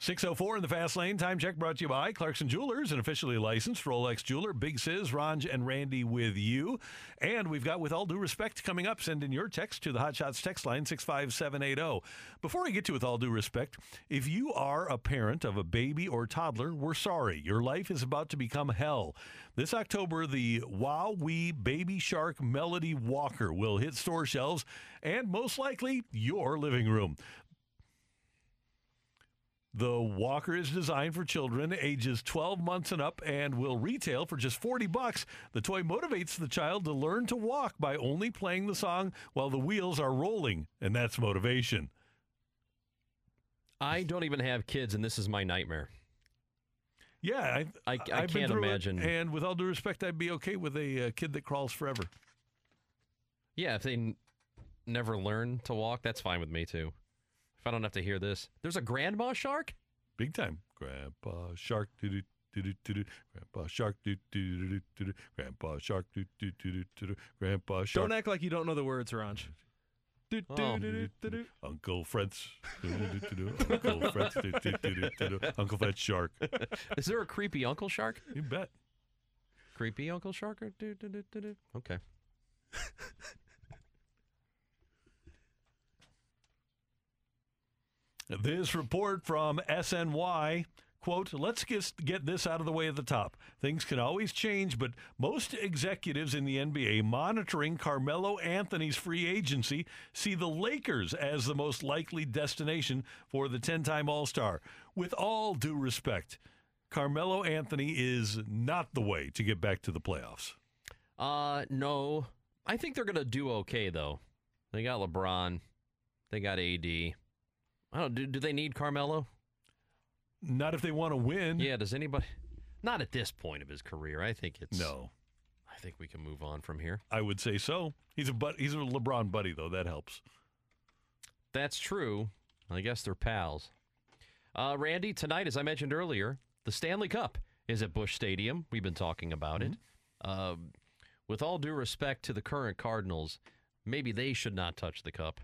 6:04 in the fast lane. Time check brought to you by Clarkson Jewelers, an officially licensed Rolex jeweler. Big Sis, Ronj, and Randy with you. And we've got With All Due Respect coming up. Send in your text to the Hot Shots text line 65780. Before we get to With All Due Respect, if you are a parent of a baby or toddler, we're sorry. Your life is about to become hell. This October, the Wowee Baby Shark Melody Walker will hit store shelves and most likely your living room. The walker is designed for children ages 12 months and up and will retail for just $40. The toy motivates the child to learn to walk by only playing the song while the wheels are rolling, and that's motivation. I don't even have kids, and this is my nightmare. Yeah, I I've can't imagine. And with all due respect, I'd be okay with a kid that crawls forever. Yeah, if they never learn to walk, that's fine with me, too. If I don't have to hear this. There's a grandma shark? Big time. Grandpa shark, do-do-do-do-do. Grandpa shark, do-do-do-do-do. Grandpa shark, do-do-do-do-do. Grandpa shark. Don't act like you don't know the words, Ronj. Uncle Fred's. Uncle Fred's. Uncle Fred's shark. Is there a creepy Uncle Shark? You bet. Creepy Uncle Shark? Or okay. This report from SNY, quote, let's just get this out of the way at the top. Things can always change, but most executives in the NBA monitoring Carmelo Anthony's free agency see the Lakers as the most likely destination for the 10-time All-Star. With all due respect, Carmelo Anthony is not the way to get back to the playoffs. No. I think they're going to do okay, though. They got LeBron. They got AD. I don't. Do they need Carmelo? Not if they want to win. Yeah, does anybody? Not at this point of his career. I think it's... No. I think we can move on from here. I would say so. He's a LeBron buddy, though. That helps. That's true. I guess they're pals. Randy, tonight, as I mentioned earlier, the Stanley Cup is at Busch Stadium. We've been talking about it. With all due respect to the current Cardinals, maybe they should not touch the cup.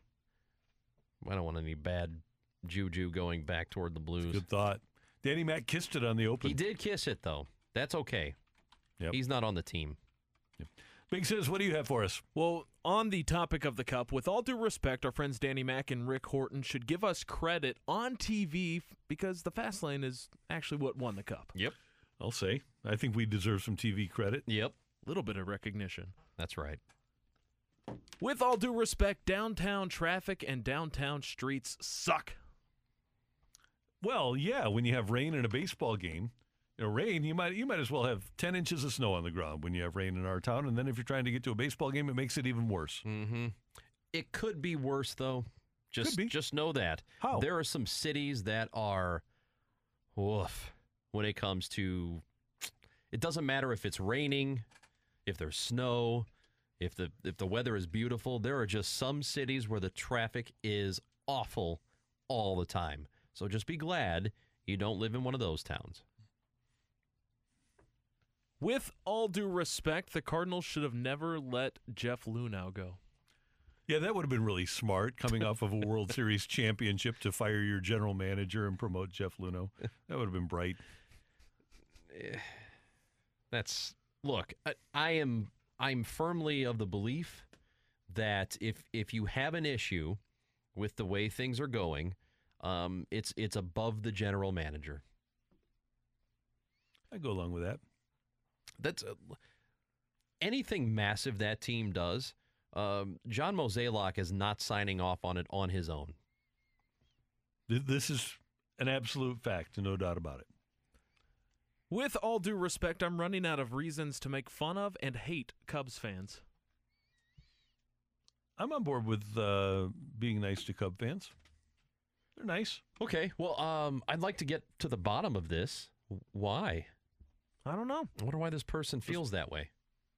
I don't want any bad juju going back toward the Blues. Good thought. Danny Mac kissed it on the Open. He did kiss it, though. That's okay. Yep. He's not on the team. Yep. Big Sis, what do you have for us? Well, on the topic of the Cup, with all due respect, our friends Danny Mac and Rick Horton should give us credit on TV because the Fast Lane is actually what won the Cup. Yep. I'll say. I think we deserve some TV credit. Yep. A little bit of recognition. That's right. With all due respect, downtown traffic and downtown streets suck. Well, yeah, when you have rain in a baseball game, rain, you might as well have 10 inches of snow on the ground when you have rain in our town. And then if you're trying to get to a baseball game, it makes it even worse. Mm-hmm. It could be worse, though. Just know that. How? There are some cities that are woof when it comes to, it doesn't matter if it's raining, if there's snow, if the weather is beautiful. There are just some cities where the traffic is awful all the time. So just be glad you don't live in one of those towns. With all due respect, the Cardinals should have never let Jeff Luhnow go. Yeah, that would have been really smart, coming off of a World Series championship, to fire your general manager and promote Jeff Luhnow. That would have been bright. Look, I'm firmly of the belief that if you have an issue with the way things are going, it's above the general manager. I go along with that. That's anything massive that team does. John Mozeliak is not signing off on it on his own. This is an absolute fact, no doubt about it. With all due respect, I'm running out of reasons to make fun of and hate Cubs fans. I'm on board with being nice to Cub fans. They're nice. Okay, well, I'd like to get to the bottom of this. Why? I don't know. I wonder why this person feels that way.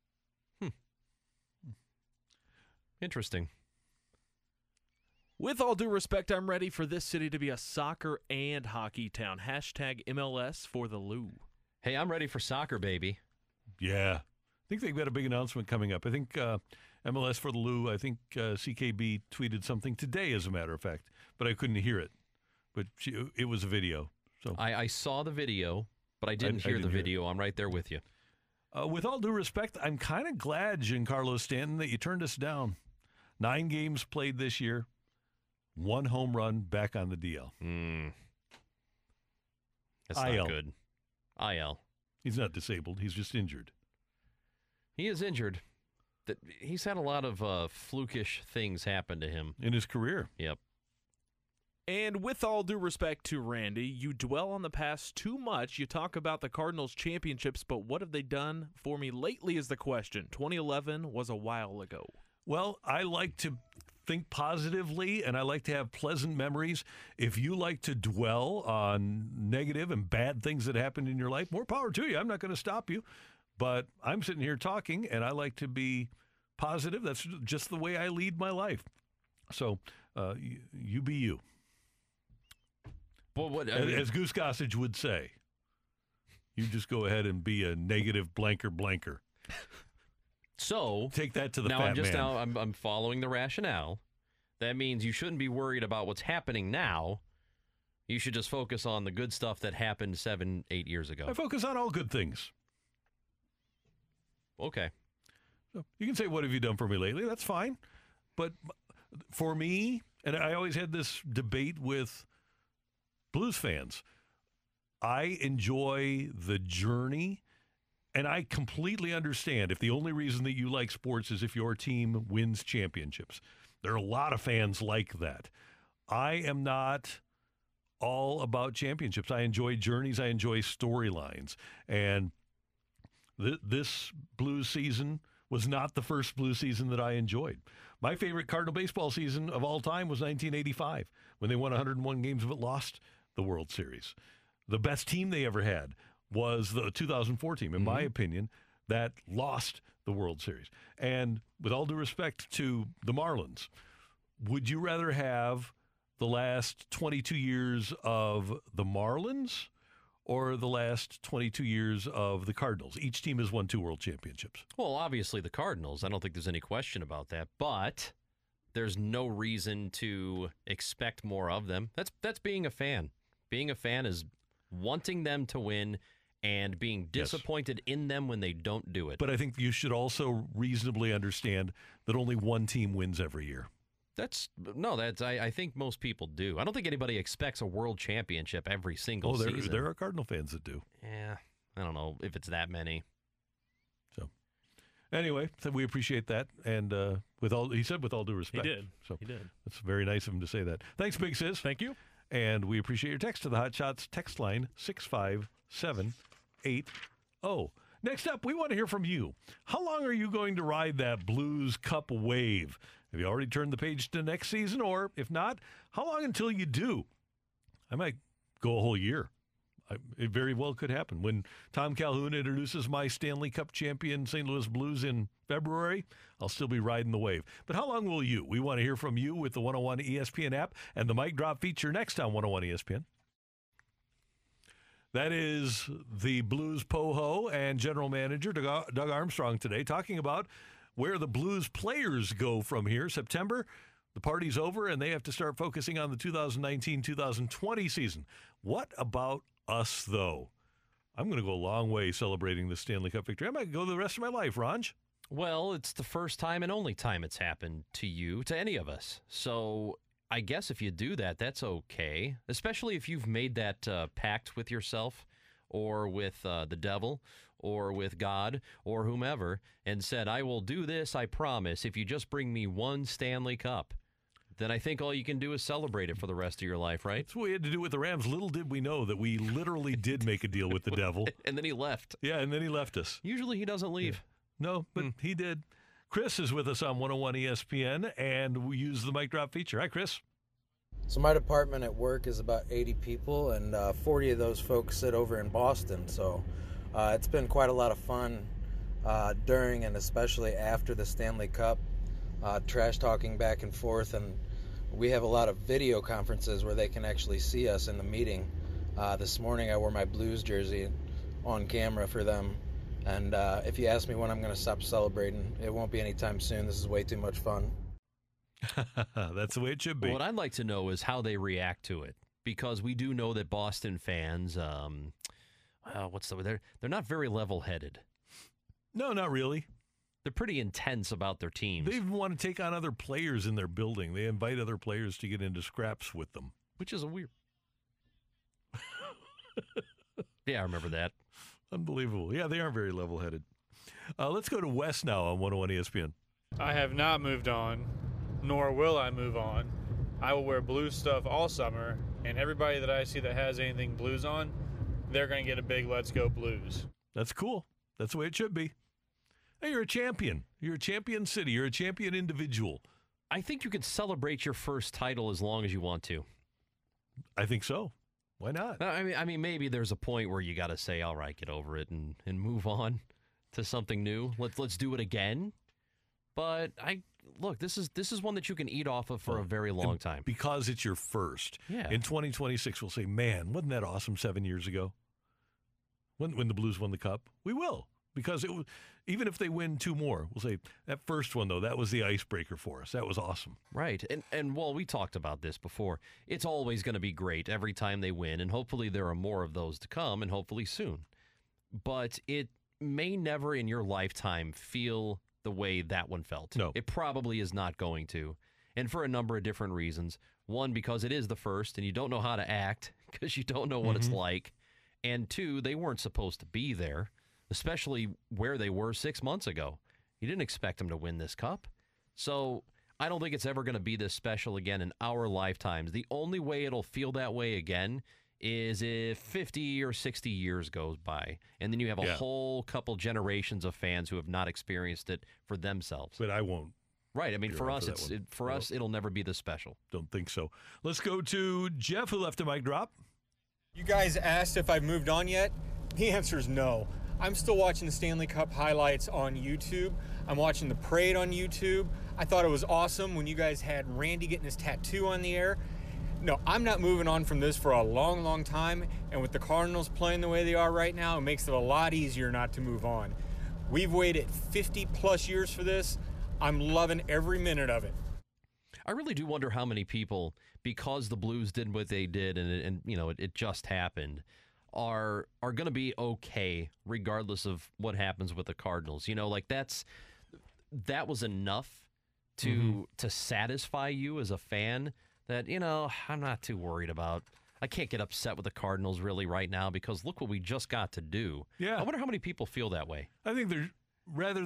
Interesting. With all due respect, I'm ready for this city to be a soccer and hockey town. Hashtag MLS for the Lou. Hey, I'm ready for soccer, baby. Yeah. I think they've got a big announcement coming up. I think MLS for the Lou, I think CKB tweeted something today, as a matter of fact, but I couldn't hear it. But it was a video. So I saw the video, but I didn't hear the video. I'm right there with you. With all due respect, I'm kind of glad, Giancarlo Stanton, that you turned us down. 9 games played this year, 1 home run back on the DL. That's IL. not good. IL. He's not disabled. He's just injured. He is injured. He's had a lot of flukish things happen to him. In his career. Yep. And with all due respect to Randy, you dwell on the past too much. You talk about the Cardinals championships, but what have they done for me lately is the question. 2011 was a while ago. Well, I like to think positively, and I like to have pleasant memories. If you like to dwell on negative and bad things that happened in your life, more power to you. I'm not going to stop you. But I'm sitting here talking, and I like to be positive. That's just the way I lead my life. So you be you. Well, As Goose Gossage would say, you just go ahead and be a negative blanker. So take that to the now. fat man. I'm following the rationale. That means you shouldn't be worried about what's happening now. You should just focus on the good stuff that happened 7-8 years ago. I focus on all good things. Okay. So you can say, what have you done for me lately? That's fine. But for me, and I always had this debate with Blues fans, I enjoy the journey, and I completely understand if the only reason that you like sports is if your team wins championships. There are a lot of fans like that. I am not all about championships. I enjoy journeys. I enjoy storylines. And this Blues season was not the first Blues season that I enjoyed. My favorite Cardinal baseball season of all time was 1985, when they won 101 games but lost the World Series. The best team they ever had was the 2004 team, in my opinion, that lost the World Series. And with all due respect to the Marlins, would you rather have the last 22 years of the Marlins or the last 22 years of the Cardinals? Each team has won 2 world championships. Well, obviously the Cardinals. I don't think there's any question about that. But there's no reason to expect more of them. That's being a fan. Being a fan is wanting them to win and being disappointed in them when they don't do it. But I think you should also reasonably understand that only one team wins every year. I think most people do. I don't think anybody expects a world championship every single season. There are Cardinal fans that do. Yeah, I don't know if it's that many. So, anyway, we appreciate that, and he said with all due respect. He did. So He did. It's very nice of him to say that. Thanks, Big Sis. Thank you. And we appreciate your text to the Hot Shots text line 65780. Next up, we want to hear from you. How long are you going to ride that Blues Cup wave? Have you already turned the page to next season? Or if not, how long until you do? I might go a whole year. It very well could happen. When Tom Calhoun introduces my Stanley Cup champion St. Louis Blues in February, I'll still be riding the wave. But how long will you? We want to hear from you with the 101 ESPN app and the Mic Drop feature next on 101 ESPN. That is the Blues POHO and general manager Doug Armstrong today talking about where the Blues players go from here. September, the party's over, and they have to start focusing on the 2019-2020 season. What about us, though? I'm going to go a long way celebrating the Stanley Cup victory. I might go the rest of my life, Ranj. Well, it's the first time and only time it's happened to you, to any of us. So I guess if you do that, that's okay, especially if you've made that pact with yourself or with the devil or with God or whomever and said, I will do this, I promise, if you just bring me one Stanley Cup. Then I think all you can do is celebrate it for the rest of your life, right? That's what we had to do with the Rams. Little did we know that we literally did make a deal with the devil. And then he left. Yeah, and then he left us. Usually he doesn't leave. Yeah. No, but he did. Chris is with us on 101 ESPN, and we use the Mic Drop feature. Hi, Chris. So my department at work is about 80 people, and 40 of those folks sit over in Boston. So it's been quite a lot of fun during and especially after the Stanley Cup, trash talking back and forth. And we have a lot of video conferences where they can actually see us in the meeting. This morning I wore my Blues jersey on camera for them. And if you ask me when I'm going to stop celebrating, it won't be anytime soon. This is way too much fun. That's the way it should be. What I'd like to know is how they react to it. because we do know that Boston fans, they're not very level-headed. No, not really. They're pretty intense about their teams. They even want to take on other players in their building. They invite other players to get into scraps with them. Which is a weird. Yeah, I remember that. Unbelievable. Yeah, they aren't very level-headed. Let's go to Wes now on 101 ESPN. I have not moved on, nor will I move on. I will wear Blues stuff all summer, and everybody that I see that has anything Blues on, they're going to get a big Let's Go Blues. That's cool. That's the way it should be. Hey, you're a champion. You're a champion city. You're a champion individual. I think you could celebrate your first title as long as you want to. I think so. Why not? I mean, maybe there's a point where you got to say, all right, get over it and move on to something new. Let's do it again. But look, this is one that you can eat off of for a very long time. Because it's your first. Yeah. In 2026, we'll say, man, wasn't that awesome 7 years ago? When the Blues won the Cup? We will. Because even if they win 2 more, we'll say, that first one, though, that was the icebreaker for us. That was awesome. Right. And well, we talked about this before. It's always going to be great every time they win, and hopefully there are more of those to come, and hopefully soon. But it may never in your lifetime feel the way that one felt. No. It probably is not going to. And for a number of different reasons. One, because it is the first, and you don't know how to act because you don't know what it's like. And 2, they weren't supposed to be there, especially where they were 6 months ago. You didn't expect them to win this cup. So I don't think it's ever going to be this special again in our lifetimes. The only way it'll feel that way again is if 50 or 60 years goes by, and then you have a whole couple generations of fans who have not experienced it for themselves. But I won't. Right. I mean, for us, it'll never be this special. Don't think so. Let's go to Jeff, who left a mic drop. You guys asked if I've moved on yet. The answer is no. I'm still watching the Stanley Cup highlights on YouTube. I'm watching the parade on YouTube. I thought it was awesome when you guys had Randy getting his tattoo on the air. No, I'm not moving on from this for a long, long time. And with the Cardinals playing the way they are right now, it makes it a lot easier not to move on. We've waited 50 plus years for this. I'm loving every minute of it. I really do wonder how many people, because the Blues did what they did and you know, it just happened, are going to be okay regardless of what happens with the Cardinals. You know, like that was enough to satisfy you as a fan that, you know, I'm not too worried about. I can't get upset with the Cardinals really right now because look what we just got to do. Yeah. I wonder how many people feel that way. I think there's, rather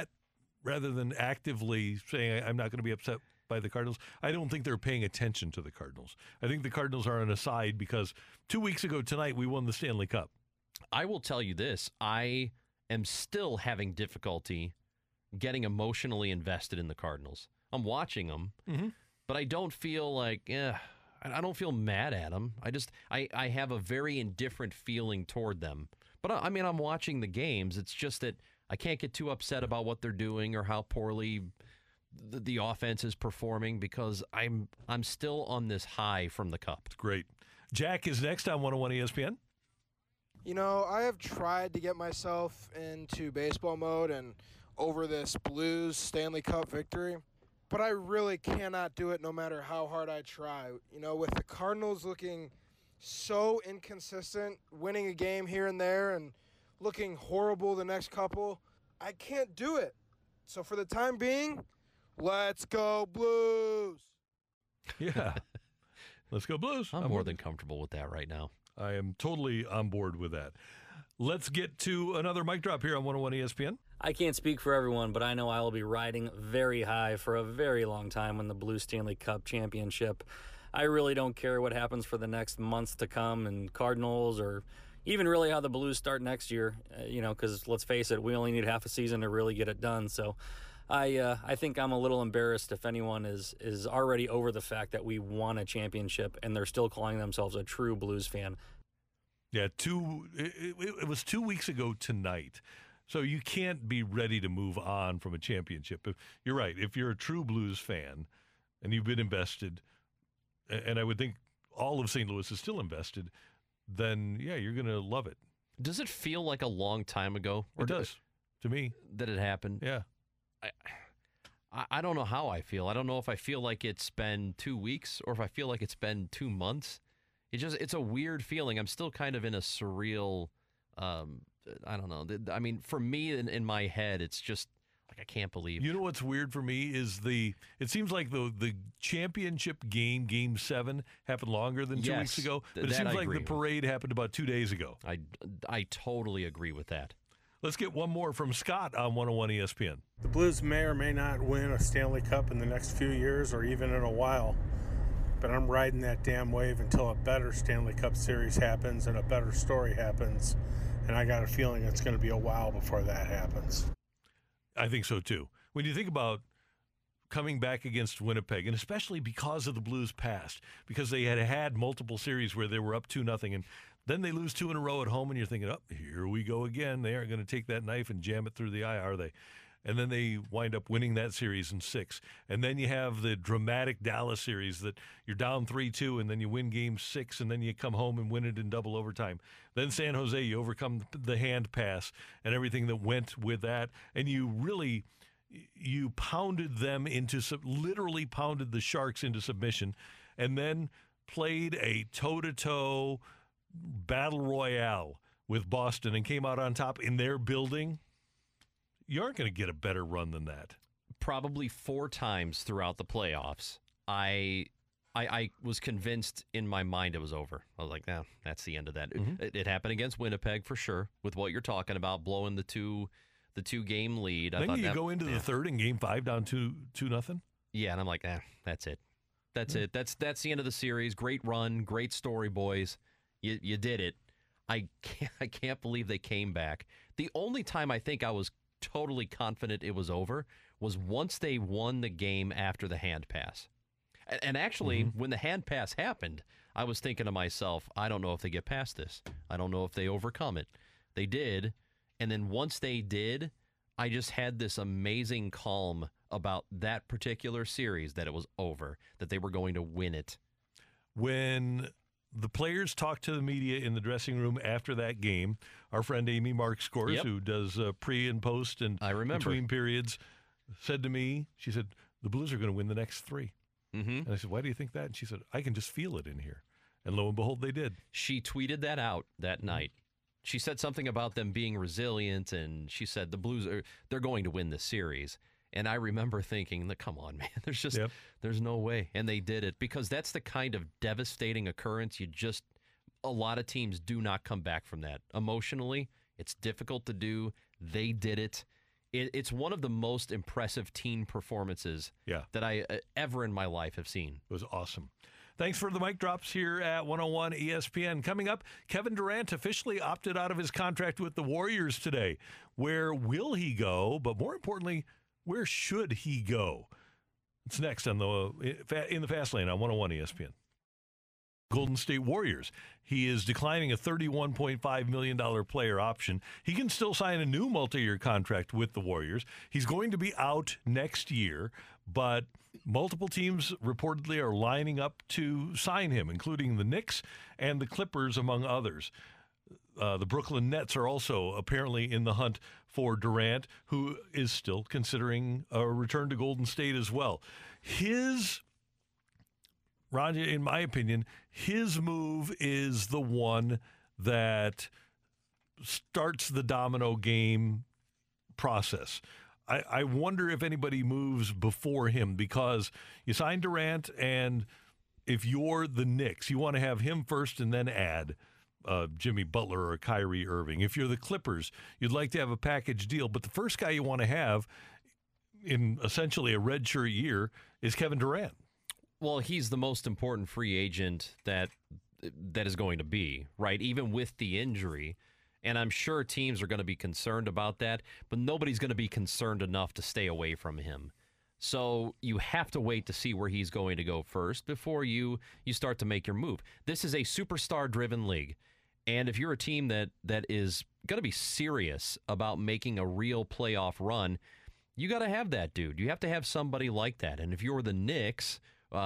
than actively saying I'm not going to be upset by the Cardinals, I don't think they're paying attention to the Cardinals. I think the Cardinals are on a side because 2 weeks ago tonight we won the Stanley Cup. I will tell you this. I am still having difficulty getting emotionally invested in the Cardinals. I'm watching them, but I don't feel like, I don't feel mad at them. I have a very indifferent feeling toward them. But I mean, I'm watching the games. It's just that I can't get too upset about what they're doing or how poorly the offense is performing because I'm still on this high from the Cup. Great. Jack is next on 101 ESPN. You know, I have tried to get myself into baseball mode and over this Blues Stanley Cup victory, but I really cannot do it no matter how hard I try. You know, with the Cardinals looking so inconsistent, winning a game here and there and looking horrible the next couple, I can't do it. So for the time being, let's go Blues. Yeah. Let's go Blues. I'm more than comfortable with that right now. I am totally on board with that. Let's get to another mic drop here on 101 ESPN. I can't speak for everyone, but I know I will be riding very high for a very long time when the Blues Stanley Cup championship. I really don't care what happens for the next months to come and Cardinals or even really how the Blues start next year, because let's face it, we only need half a season to really get it done. So I think I'm a little embarrassed if anyone is already over the fact that we won a championship and they're still calling themselves a true Blues fan. Yeah, it was 2 weeks ago tonight. So you can't be ready to move on from a championship. You're right. If you're a true Blues fan and you've been invested, and I would think all of St. Louis is still invested, then, yeah, you're going to love it. Does it feel like a long time ago? It does, to me. That it happened? Yeah. I don't know how I feel. I don't know if I feel like it's been 2 weeks or if I feel like it's been 2 months. It's a weird feeling. I'm still kind of in a surreal, I don't know. I mean, for me in my head, it's just like I can't believe. You know what's weird for me is it seems like the championship game, Game 7, happened longer than 2 weeks Yes, ago. But it that seems I like agree the with. parade happened about 2 days ago. I totally agree with that. Let's get one more from Scott on 101 ESPN. The Blues may or may not win a Stanley Cup in the next few years or even in a while, but I'm riding that damn wave until a better Stanley Cup series happens and a better story happens, and I got a feeling it's going to be a while before that happens. I think so, too. When you think about coming back against Winnipeg, and especially because of the Blues' past, because they had multiple series where they were up 2-0, and then they lose 2 in a row at home, and you're thinking, oh, here we go again. They aren't going to take that knife and jam it through the eye, are they? And then they wind up winning that series in 6. And then you have the dramatic Dallas series that you're down 3-2, and then you win Game 6, and then you come home and win it in double overtime. Then San Jose, you overcome the hand pass and everything that went with that, and you pounded them literally pounded the Sharks into submission, and then played a toe-to-toe battle royale with Boston and came out on top in their building. You aren't going to get a better run than that. Probably 4 times throughout the playoffs, I was convinced in my mind it was over. I was like, nah, that's the end of that. It happened against Winnipeg for sure, with what you're talking about, blowing the two game lead. Then you go into the third in Game 5 down 2-0. Yeah, and I'm like, that's it. That's it. That's the end of the series. Great run, great story, boys. You did it. I can't believe they came back. The only time I think I was totally confident it was over was once they won the game after the hand pass. And actually, when the hand pass happened, I was thinking to myself, I don't know if they get past this. I don't know if they overcome it. They did. And then once they did, I just had this amazing calm about that particular series, that it was over, that they were going to win it. When the players talked to the media in the dressing room after that game, our friend Amy Markscourse, who does pre and post and between periods, said to me, she said, the Blues are going to win the next 3. And I said, why do you think that? And she said, I can just feel it in here. And lo and behold, they did. She tweeted that out that night. She said something about them being resilient, and she said the Blues they're going to win this series. And I remember thinking, come on, man, there's no way. And they did it, because that's the kind of devastating occurrence a lot of teams do not come back from that. Emotionally, it's difficult to do. They did it. It's one of the most impressive team performances that I ever in my life have seen. It was awesome. Thanks for the mic drops here at 101 ESPN. Coming up, Kevin Durant officially opted out of his contract with the Warriors today. Where will he go? But more importantly, where should he go? It's next on in the Fast Lane on 101 ESPN. Golden State Warriors. He is declining a $31.5 million player option. He can still sign a new multi-year contract with the Warriors. He's going to be out next year, but multiple teams reportedly are lining up to sign him, including the Knicks and the Clippers, among others. The Brooklyn Nets are also apparently in the hunt for Durant, who is still considering a return to Golden State as well. Ron, in my opinion, his move is the one that starts the domino game process. I wonder if anybody moves before him, because you sign Durant, and if you're the Knicks, you want to have him first and then add Jimmy Butler or Kyrie Irving. If you're the Clippers, you'd like to have a package deal, but the first guy you want to have in essentially a redshirt year is Kevin Durant. Well, he's the most important free agent that is going to be, right? Even with the injury. And I'm sure teams are going to be concerned about that, but nobody's going to be concerned enough to stay away from him. So you have to wait to see where he's going to go first before you start to make your move. This is a superstar-driven league. And if you're a team that is going to be serious about making a real playoff run, you got to have that dude. You have to have somebody like that. And if you're the Knicks,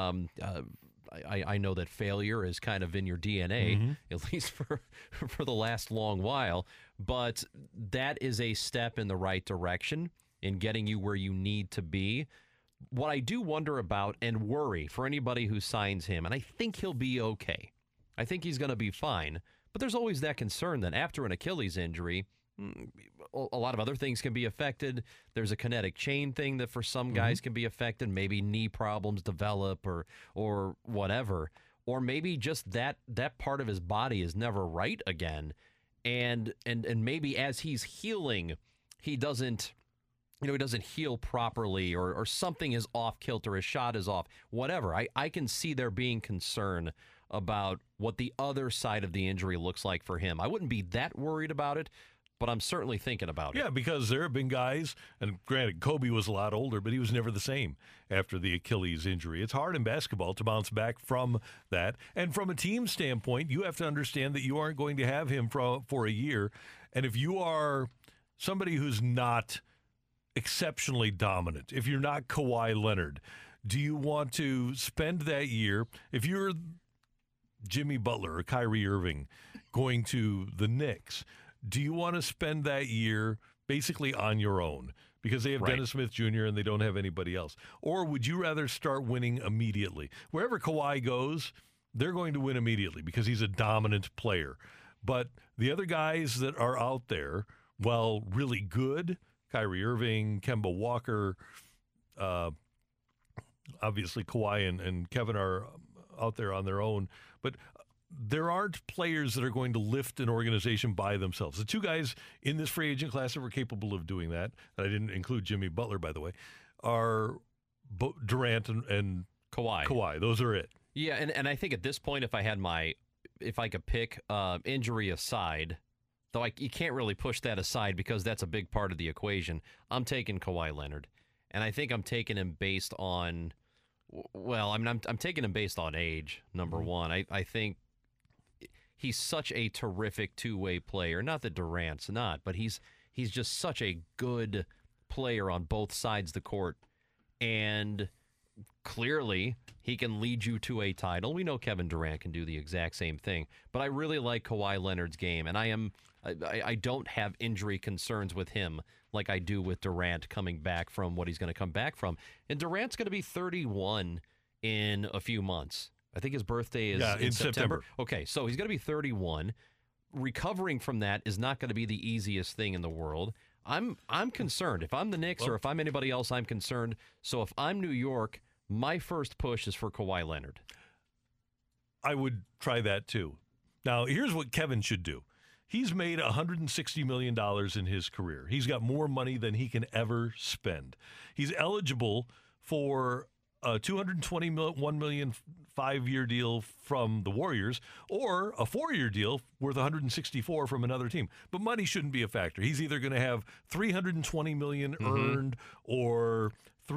I know that failure is kind of in your DNA, at least for the last long while. But that is a step in the right direction in getting you where you need to be. What I do wonder about and worry for anybody who signs him, and I think he'll be okay. I think he's going to be fine. But there's always that concern that after an Achilles injury, a lot of other things can be affected. There's a kinetic chain thing that for some guys can be affected. Maybe knee problems develop or whatever. Or maybe just that part of his body is never right again. And maybe as he's healing, he doesn't heal properly or something is off kilter, his shot is off, whatever. I can see there being concern about what the other side of the injury looks like for him. I wouldn't be that worried about it, but I'm certainly thinking about it. Yeah, because there have been guys, and granted, Kobe was a lot older, but he was never the same after the Achilles injury. It's hard in basketball to bounce back from that. And from a team standpoint, you have to understand that you aren't going to have him for a year. And if you are somebody who's not exceptionally dominant, if you're not Kawhi Leonard, do you want to spend that year, if you're Jimmy Butler or Kyrie Irving going to the Knicks, do you want to spend that year basically on your own because they have Dennis Smith Jr. and they don't have anybody else? Or would you rather start winning immediately? Wherever Kawhi goes, they're going to win immediately because he's a dominant player. But the other guys that are out there, well, really good, Kyrie Irving, Kemba Walker, obviously Kawhi and Kevin are out there on their own, but there aren't players that are going to lift an organization by themselves. The two guys in this free agent class that were capable of doing that, and I didn't include Jimmy Butler, by the way, are Durant and Kawhi. Those are it. Yeah, and I think at this point, if I could pick, injury aside, though you can't really push that aside because that's a big part of the equation, I'm taking Kawhi Leonard. And I think I'm taking him based on, I'm taking him based on age, number one. I think he's such a terrific two-way player. Not that Durant's not, but he's just such a good player on both sides of the court. And clearly, he can lead you to a title. We know Kevin Durant can do the exact same thing. But I really like Kawhi Leonard's game, and I don't have injury concerns with him like I do with Durant coming back from what he's going to come back from. And Durant's going to be 31 in a few months. I think his birthday is in September. Okay, so he's going to be 31. Recovering from that is not going to be the easiest thing in the world. I'm concerned. If I'm the Knicks or if I'm anybody else, I'm concerned. So if I'm New York, my first push is for Kawhi Leonard. I would try that too. Now, here's what Kevin should do. He's made $160 million in his career. He's got more money than he can ever spend. He's eligible for a $221 million 5-year deal from the Warriors or a 4-year deal worth $164 from another team. But money shouldn't be a factor. He's either going to have $320 million earned or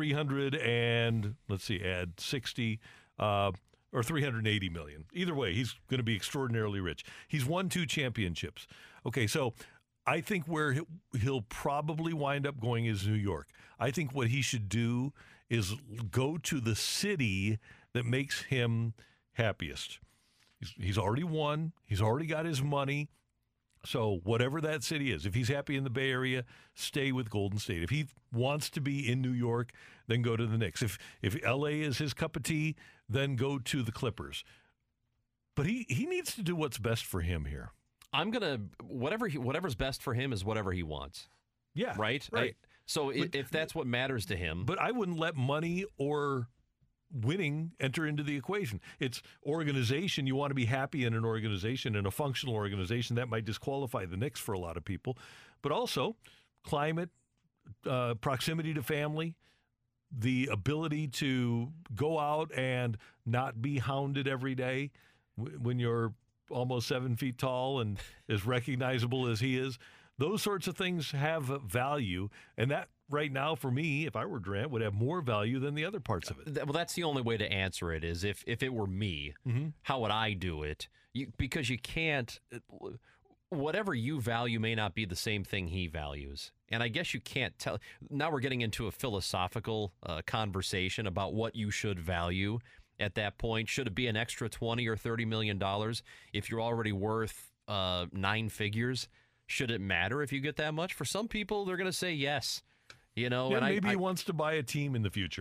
add 60 or $380 million. Either way, he's going to be extraordinarily rich. He's won 2 championships. Okay, so I think where he'll probably wind up going is New York. I think what he should do is go to the city that makes him happiest. He's already won. He's already got his money. So whatever that city is, if he's happy in the Bay Area, stay with Golden State. If he wants to be in New York, then go to the Knicks. If L.A. is his cup of tea, then go to the Clippers. But he needs to do what's best for him here. I'm gonna whatever's best for him is whatever he wants. Yeah, right. So if that's what matters to him, but I wouldn't let money or winning enter into the equation. It's organization. You want to be happy in an organization, in a functional organization. That might disqualify the Knicks for a lot of people. But also climate, proximity to family, the ability to go out and not be hounded every day when you're almost 7 feet tall and as recognizable as he is. Those sorts of things have value, and that right now for me, if I were Durant, would have more value than the other parts of it. Well, that's the only way to answer it is if it were me, how would I do it? Because you can't, whatever you value may not be the same thing he values. And I guess you can't tell. Now we're getting into a philosophical conversation about what you should value at that point. Should it be an extra $20 or $30 million if you're already worth 9 figures? Should it matter if you get that much? For some people, they're going to say yes. You know, and maybe he wants to buy a team in the future.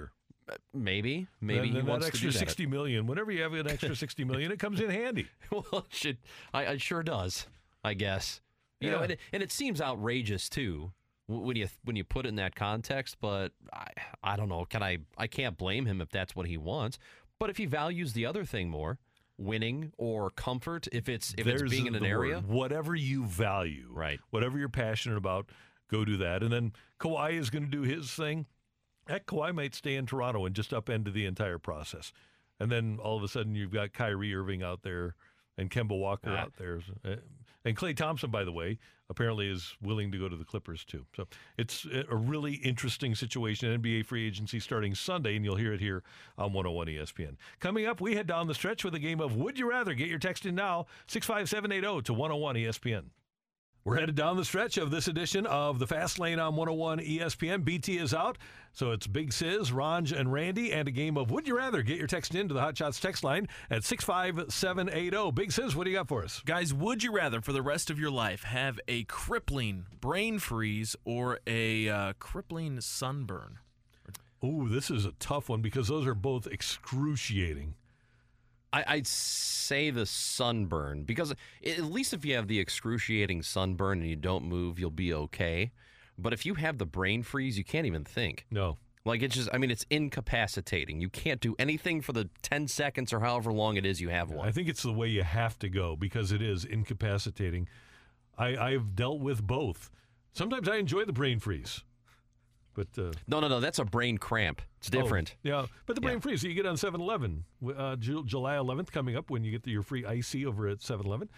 Maybe And he then wants that to do extra that. $60 million. Whenever you have an extra $60 million, it comes in handy. Well, it sure does, I guess. You know, and it seems outrageous too when you put it in that context. But I don't know. I can't blame him if that's what he wants. But if he values the other thing more, winning or comfort, if it's being in an area, whatever you value, right? Whatever you're passionate about, go do that. And then Kawhi is going to do his thing. Heck, Kawhi might stay in Toronto and just upend the entire process. And then all of a sudden you've got Kyrie Irving out there and Kemba Walker out there. And Klay Thompson, by the way, apparently is willing to go to the Clippers too. So it's a really interesting situation. NBA free agency starting Sunday, and you'll hear it here on 101 ESPN. Coming up, we head down the stretch with a game of Would You Rather. Get your text in now, 65780 to 101 ESPN. We're headed down the stretch of this edition of the Fast Lane on 101 ESPN. BT is out, so it's Big Sis, Ranj, and Randy, and a game of Would You Rather. Get your text into the Hot Shots text line at 65780. Big Sis, what do you got for us? Guys, would you rather for the rest of your life have a crippling brain freeze or a crippling sunburn? Ooh, this is a tough one because those are both excruciating. I'd say the sunburn, because at least if you have the excruciating sunburn and you don't move, you'll be okay. But if you have the brain freeze, you can't even think. No. Like, it's just, I mean, it's incapacitating. You can't do anything for the 10 seconds or however long it is you have one. I think it's the way you have to go because it is incapacitating. I've dealt with both. Sometimes I enjoy the brain freeze. But No, that's a brain cramp. It's different. Oh, yeah, but the brain freeze that you get on 7-Eleven, July 11th coming up when you get your free icy over at 7-Eleven.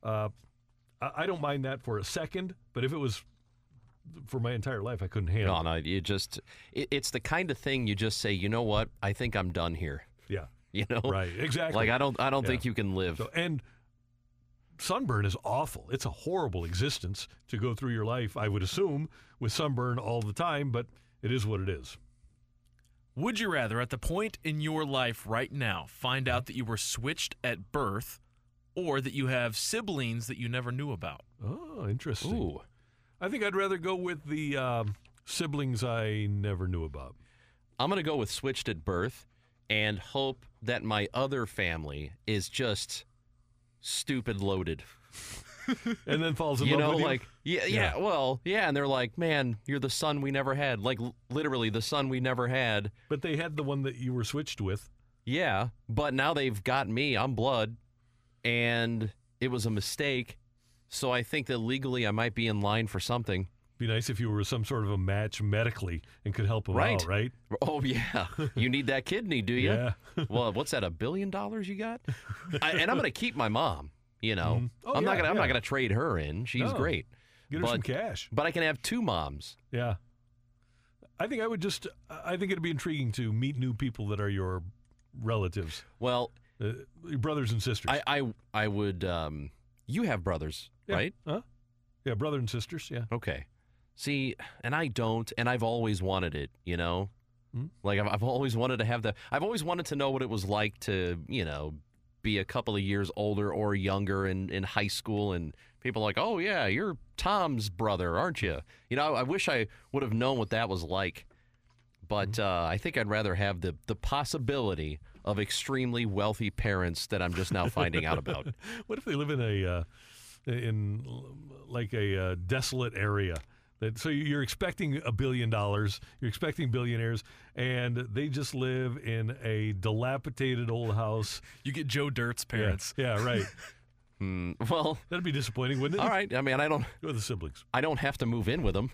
I don't mind that for a second, but if it was for my entire life, I couldn't handle it. No, it's the kind of thing you just say, you know what? I think I'm done here. Yeah. You know? Right, exactly. Like, I don't think you can live. So, and sunburn is awful. It's a horrible existence to go through your life, I would assume, with sunburn all the time, but it is what it is. Would you rather, at the point in your life right now, find out that you were switched at birth or that you have siblings that you never knew about? Oh, interesting. Ooh. I think I'd rather go with the siblings I never knew about. I'm going to go with switched at birth and hope that my other family is just stupid loaded. And then falls in love with you? Like, and they're like, man, you're the son we never had. Like, literally the son we never had. But they had the one that you were switched with. Yeah, but now they've got me. I'm blood, and it was a mistake. So I think that legally I might be in line for something. Be nice if you were some sort of a match medically and could help them out, right? Oh, yeah. You need that kidney, do you? Yeah. Well, what's that, $1 billion you got? And I'm going to keep my mom, you know. Oh, I'm not yeah, going to trade her in. She's great. Get her some cash. But I can have two moms. Yeah. I think it'd be intriguing to meet new people that are your relatives. Well, your brothers and sisters. I would, you have brothers, right? Huh? Yeah, brother and sisters, yeah. Okay. See, and I don't, and I've always wanted it, you know? Like, I've always wanted to have I've always wanted to know what it was like to, you know, be a couple of years older or younger in high school, and people are like, oh, yeah, you're Tom's brother, aren't you? You know, I wish I would have known what that was like. But I think I'd rather have the possibility of extremely wealthy parents that I'm just now finding out about. What if they live in a desolate area? So you're expecting $1 billion, you're expecting billionaires, and they just live in a dilapidated old house. You get Joe Dirt's parents. Yeah, right. Well, that'd be disappointing, wouldn't it? All right. I mean, I don't. Go with the siblings. I don't have to move in with them.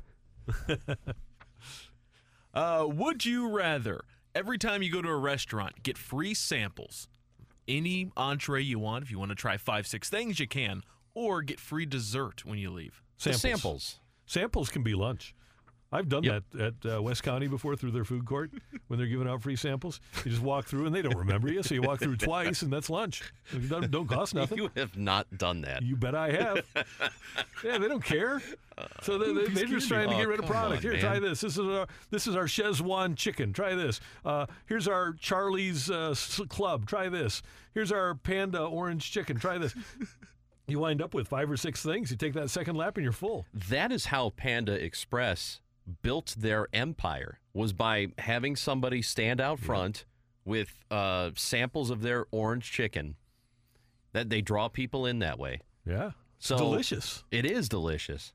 Would you rather, every time you go to a restaurant, get free samples? Any entree you want. If you want to try 5-6 things, you can. Or get free dessert when you leave. Samples. Samples can be lunch. I've done that at West County before through their food court when they're giving out free samples. You just walk through and they don't remember you, so you walk through twice and that's lunch. It don't cost nothing. You have not done that. You bet I have. Yeah, they don't care. So they're just trying to get rid of product. Here, try this. This is our Szechuan chicken. Try this. Here's our Charlie's Club. Try this. Here's our Panda orange chicken. Try this. You wind up with 5 or 6 things. You take that second lap and you're full. That is how Panda Express built their empire was by having somebody stand out front with samples of their orange chicken. That they draw people in that way. Yeah. It's So delicious. It is delicious.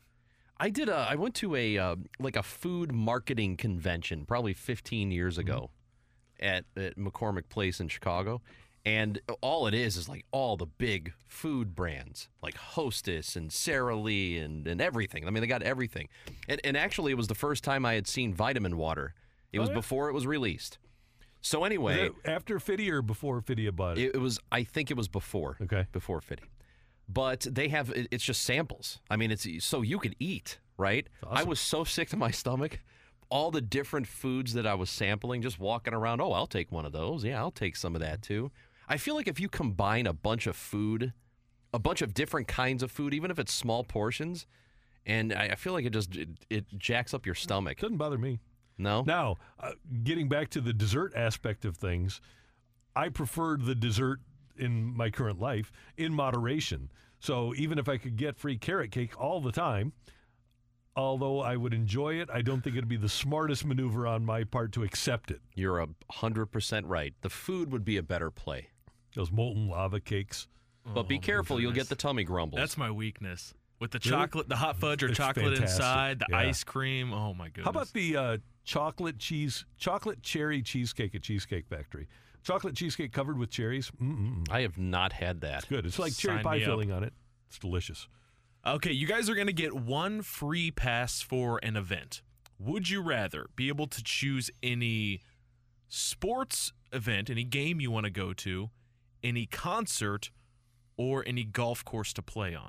I went to a food marketing convention probably 15 years ago at McCormick Place in Chicago. And all it is like all the big food brands like Hostess and Sara Lee and everything. I mean, they got everything. And actually, it was the first time I had seen vitamin water. It was before it was released. So anyway. Was that after Fitty or before Fitty bought it? It was, I think it was before. Okay. Before Fitty. But they have, it's just samples. I mean, it's so you could eat, right? Awesome. I was so sick to my stomach. All the different foods that I was sampling, just walking around, oh, I'll take one of those. Yeah, I'll take some of that too. I feel like if you combine a bunch of food, a bunch of different kinds of food, even if it's small portions, and I feel like it jacks up your stomach. Doesn't bother me. No? Now, getting back to the dessert aspect of things, I preferred the dessert in my current life in moderation. So even if I could get free carrot cake all the time, although I would enjoy it, I don't think it'd be the smartest maneuver on my part to accept it. You're 100% right. The food would be a better play. Those molten lava cakes. But be careful, you'll get the tummy grumbles. That's my weakness. With the Really? chocolate, the hot fudge or It's chocolate fantastic. inside, the Yeah. ice cream. Oh my goodness. How about the chocolate cherry cheesecake at Cheesecake Factory? Chocolate cheesecake covered with cherries. I have not had that. It's good. It's like cherry Sign pie me up. filling on it. It's delicious. Okay, you guys are going to get one free pass for an event. Would you rather be able to choose any sports event, any game you want to go to, any concert, or any golf course to play on?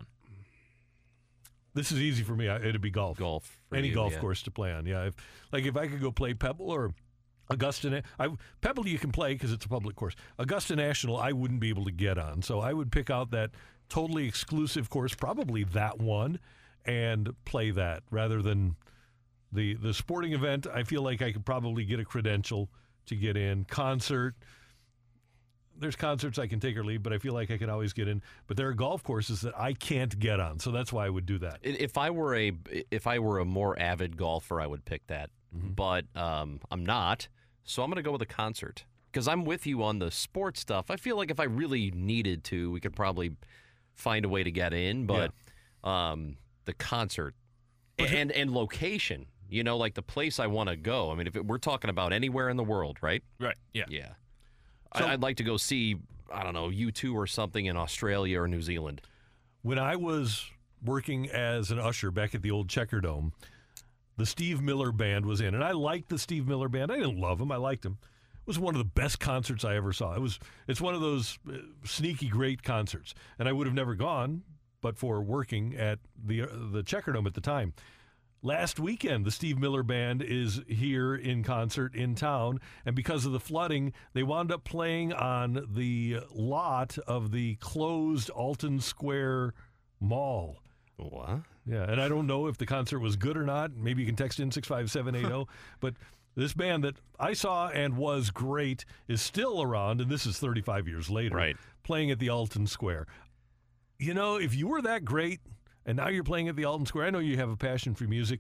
This is easy for me. It'd be golf. Golf. for Any you, golf yeah. course to play on. Yeah. If I could go play Pebble or Augusta. Pebble you can play because it's a public course. Augusta National I wouldn't be able to get on. So I would pick out that totally exclusive course, probably that one, and play that rather than the sporting event. I feel like I could probably get a credential to get in. Concert. There's concerts I can take or leave, but I feel like I could always get in. But there are golf courses that I can't get on, so that's why I would do that. If I were a more avid golfer, I would pick that. But I'm not, so I'm going to go with a concert because I'm with you on the sports stuff. I feel like if I really needed to, we could probably find a way to get in. But the concert and location, like the place I want to go. I mean, we're talking about anywhere in the world, right? Right. Yeah. Yeah. So- I'd like to go see, I don't know, U2 or something in Australia or New Zealand. When I was working as an usher back at the old Checker Dome, the Steve Miller Band was in. And I liked the Steve Miller Band. I didn't love him. I liked him. It was one of the best concerts I ever saw. It's one of those sneaky great concerts. And I would have never gone but for working at the Checker Dome at the time. Last weekend, the Steve Miller Band is here in concert in town, and because of the flooding, they wound up playing on the lot of the closed Alton Square Mall. What? Yeah, and I don't know if the concert was good or not. Maybe you can text in 65780. But this band that I saw and was great is still around, and this is 35 years later, Right. playing at the Alton Square. If you were that great, and now you're playing at the Alton Square, I know you have a passion for music,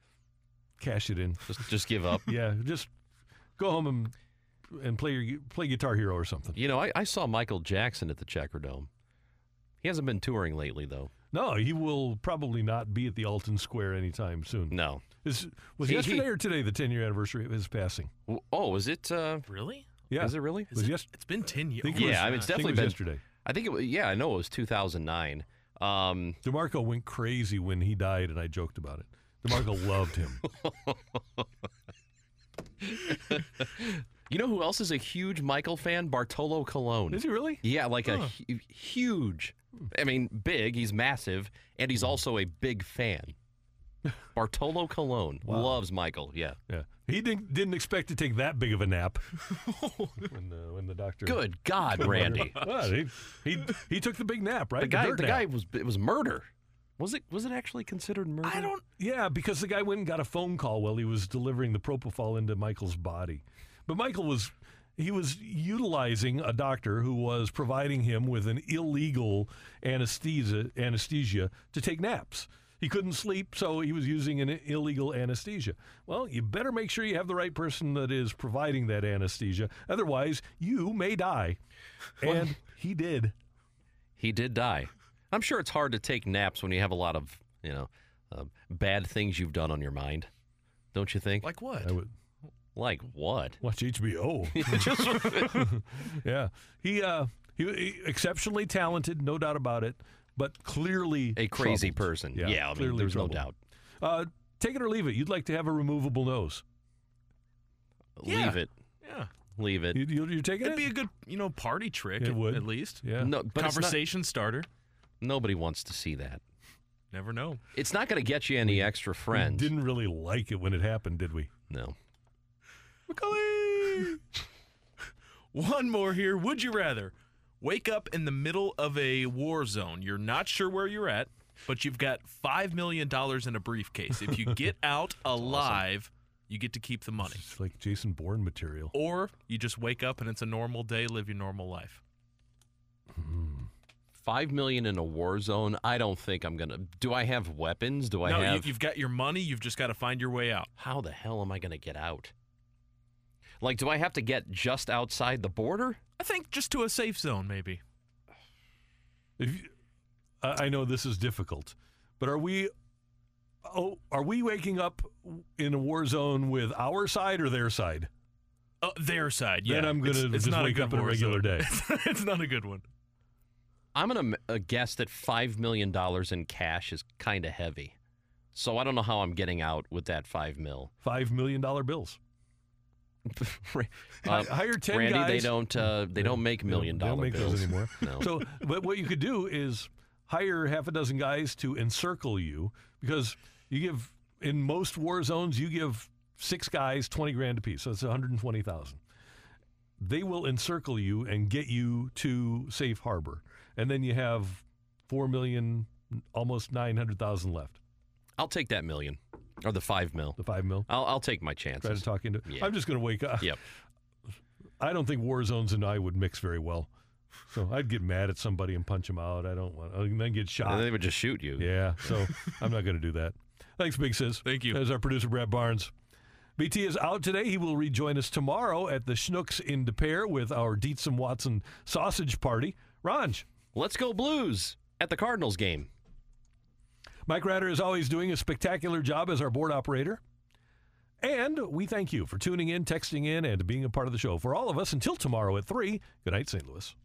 cash it in. Just give up. Yeah, just go home and play Guitar Hero or something. I saw Michael Jackson at the Checker Dome. He hasn't been touring lately, though. No, he will probably not be at the Alton Square anytime soon. No. Was He- yesterday or today the 10-year anniversary of his passing? Oh, is it? Really? Yeah. Is it really? It's been 10 years. think it was- Yeah, I mean, it's I think it definitely was been yesterday. I think it was. Yeah, I know it was 2009. DeMarco went crazy when he died, and I joked about it. DeMarco loved him. You know who else is a huge Michael fan? Bartolo Colon. Is he really? Yeah, like a huge. I mean, big. He's massive, and he's also a big fan. Bartolo Colon loves Michael. Yeah. Yeah. He didn't expect to take that big of a nap when the doctor. Good God, Randy. Well, he took the big nap, right? The dirt guy nap. it was murder. Was it actually considered murder? Yeah, because the guy went and got a phone call while he was delivering the propofol into Michael's body. But Michael was utilizing a doctor who was providing him with an illegal anesthesia to take naps. He couldn't sleep, so he was using an illegal anesthesia. Well, you better make sure you have the right person that is providing that anesthesia. Otherwise, you may die. And he did. He did die. I'm sure it's hard to take naps when you have a lot of, bad things you've done on your mind. Don't you think? Like what? I would Like what? watch HBO. Yeah. He exceptionally talented, no doubt about it, but clearly A crazy troubled. person. Yeah, Yeah, I mean, clearly there's no troubled. doubt. Take it or leave it. You'd like to have a removable nose. Yeah. Leave it. Yeah. Leave it. You're taking It'd it? be a good, party trick It would. at least. Yeah. No, but it's not- Conversation starter. nobody wants to see that. Never know. It's not going to get you any extra friends. We didn't really like it when it happened, did we? No. Macaulay! One more here. Would you rather wake up in the middle of a war zone? You're not sure where you're at, but you've got $5 million in a briefcase. If you get out alive, you get to keep the money. It's like Jason Bourne material. Or you just wake up and it's a normal day, live your normal life. $5 million in a war zone. I don't think I'm gonna. Do I have weapons? Do I No, have? you've got your money. You've just got to find your way out. How the hell am I gonna get out? Like, do I have to get just outside the border? I think just to a safe zone, maybe. I know this is difficult, but are we waking up in a war zone with our side or their side? Their side, yeah. Then I'm going to just not wake good up on a war regular zone. day. It's not a good one. I'm gonna guess that $5 million in cash is kind of heavy, so I don't know how I'm getting out with that $5 mil. $5 million bills. Hire 10 Randy, guys. they don't make $1 million They don't make bills those anymore. No. So, but what you could do is hire half a dozen guys to encircle you, because you give, in most war zones, you give 6 guys $20,000 apiece. So it's $120,000. They will encircle you and get you to safe harbor, and then you have $4 million, almost $900,000 left. I'll take that $1 million or the $5 mil. The $5 million. I'll take my chances. Try to talk into. Yeah. I'm just going to wake up. Yep. I don't think war zones and I would mix very well. So I'd get mad at somebody and punch them out. I don't want. And then get shot. And they would just shoot you. Yeah. So I'm not going to do that. Thanks, Big Sis. Thank you. There's our producer, Brad Barnes. BT is out today. He will rejoin us tomorrow at the Schnucks in Des Peres with our Dietz and Watson sausage party. Ranj. Let's go Blues at the Cardinals game. Mike Ratter is always doing a spectacular job as our board operator. And we thank you for tuning in, texting in, and being a part of the show. For all of us, until tomorrow at 3, good night, St. Louis.